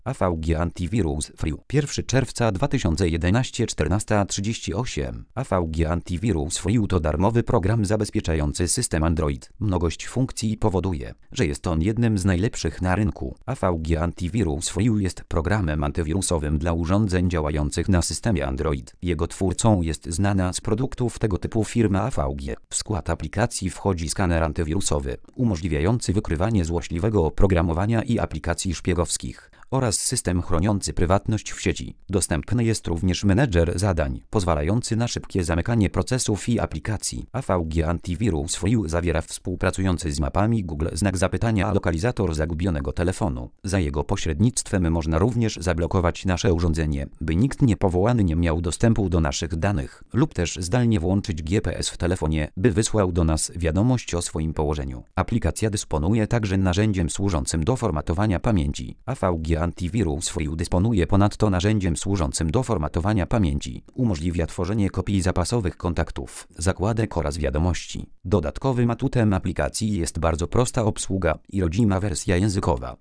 AVG Antivirus Free 1 czerwca 2011 14:38. AVG Antivirus Free to darmowy program zabezpieczający system Android. Mnogość funkcji powoduje, że jest on jednym z najlepszych na rynku. AVG Antivirus Free jest programem antywirusowym dla urządzeń działających na systemie Android. Jego twórcą jest znana z produktów tego typu firma AVG. W skład aplikacji wchodzi skaner antywirusowy, umożliwiający wykrywanie złośliwego oprogramowania i aplikacji szpiegowskich, oraz system chroniący prywatność w sieci. Dostępny jest również menedżer zadań, pozwalający na szybkie zamykanie procesów i aplikacji. AVG Antivirus Free zawiera współpracujący z mapami Google znak zapytania lokalizator zagubionego telefonu. Za jego pośrednictwem można również zablokować nasze urządzenie, by nikt niepowołany nie miał dostępu do naszych danych, lub też zdalnie włączyć GPS w telefonie, by wysłał do nas wiadomość o swoim położeniu. Aplikacja dysponuje także narzędziem służącym do formatowania pamięci. AVG Antivirus Free dysponuje ponadto narzędziem służącym do formatowania pamięci. Umożliwia tworzenie kopii zapasowych kontaktów, zakładek oraz wiadomości. Dodatkowym atutem aplikacji jest bardzo prosta obsługa i rodzima wersja językowa.